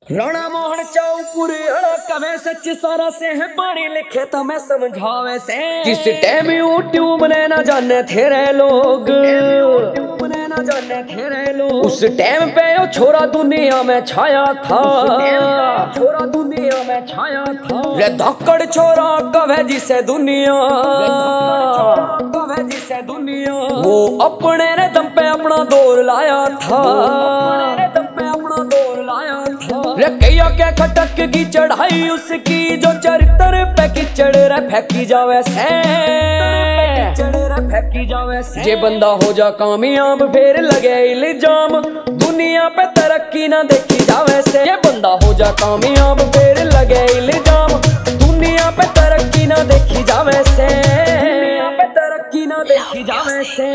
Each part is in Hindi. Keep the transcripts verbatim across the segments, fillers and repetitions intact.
राणा मोहन चौपुर कवे सच सारा से है पढ़ी लिखे तो मैं समझावे से जिस टाइम यूट्यूब ने ना जाने थे लोग ना जाने थे लोग उस टाइम पे वो छोरा दुनिया में छाया था छोरा दुनिया में छाया था रे धक्कड़ छोरा कवे जिसे दुनिया कवे जिसे दुनिया वो अपने रे दम पे अपना दौर लाया था दम पे अपना दौर लाया था रे कैया के खटक की चढ़ाई उसकी जो चरित्र पे कीचड़ रे फेंकी जावे से फेंकी जावे से जे बंदा हो जा कामयाब फिर लगे इल्जाम दुनिया पे तरक्की ना देखी जावे से ये बंदा हो जा कामयाब फिर लगे इल्जाम दुनिया पे तरक्की ना देखी जावे से दुनिया पे तरक्की ना देखी जावे से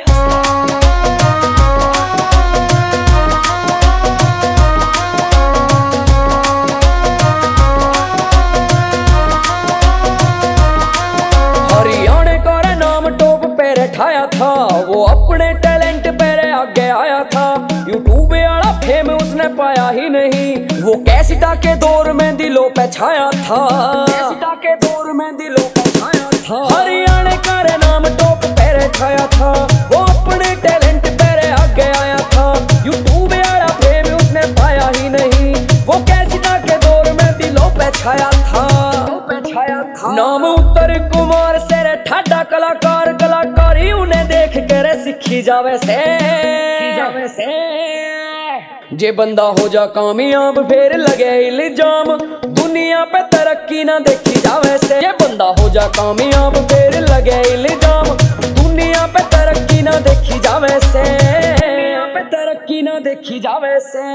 ठाया था वो अपने टैलेंट पे आगे आया था यूट्यूब वाला फेम उसने पाया ही नहीं वो कैसेटा के दौर में दिलों पे छाया था कैसेटा के दौर में दिलों पे छाया था हरियाणा का नाम टॉप पे छाया था वो अपने टैलेंट पे आगे आया था यूट्यूब वाला फेम उसने पाया ही नहीं वो कैसेटा के दौर में दिलों पे छाया था छाया था नाम उत्तर कुमार से ठाडा कलाकार कलाकारी उन्हें देख कर सीखी जावे से जावे से जे बंदा हो जा कामयाब फिर लगे इल्जाम दुनिया पे तरक्की ना देखी जावे से ये बंदा हो जा कामयाब फिर लगे इल्जाम दुनिया पे तरक्की ना देखी जावे से दुनिया पे तरक्की ना देखी जावे से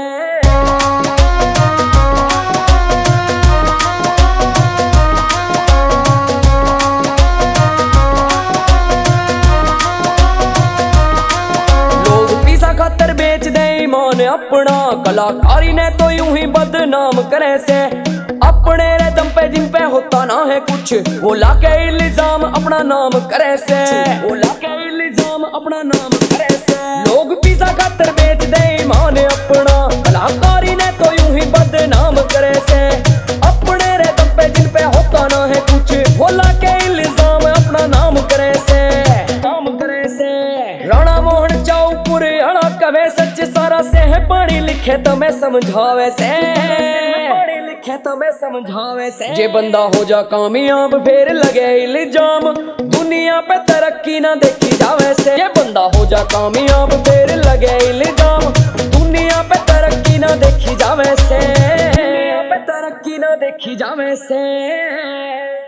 खातर बेच दे ईमान अपना कलाकारी ने तो यूं ही बदनाम करे से अपने रे दम पे जिन पे होता ना है कुछ वो लाके इल्जाम अपना नाम करे से वो लाके इल्जाम अपना नाम करे से लोग पिज़्ज़ा खातर बेच दे ईमान अपना कलाकारी ने तो यूं ही बदनाम करे से अपने रे दम पे जिन पे होता ना है कुछ वो लाके इल्जाम अपना नाम करे से नाम करे से राणा मोहन चौपुर कवे सच सारा से है पढ़ी लिखे तो मैं समझावे से पढ़ी लिखे तो मैं समझावे से जे बंदा हो जा कामयाब फिर लगे इल्जाम दुनिया पे तरक्की ना देखी जावे से ये बंदा हो जा कामयाब फिर लगे इल्जाम दुनिया पे तरक्की ना देखी जावे से दुनिया पे तरक्की ना देखी जावे से।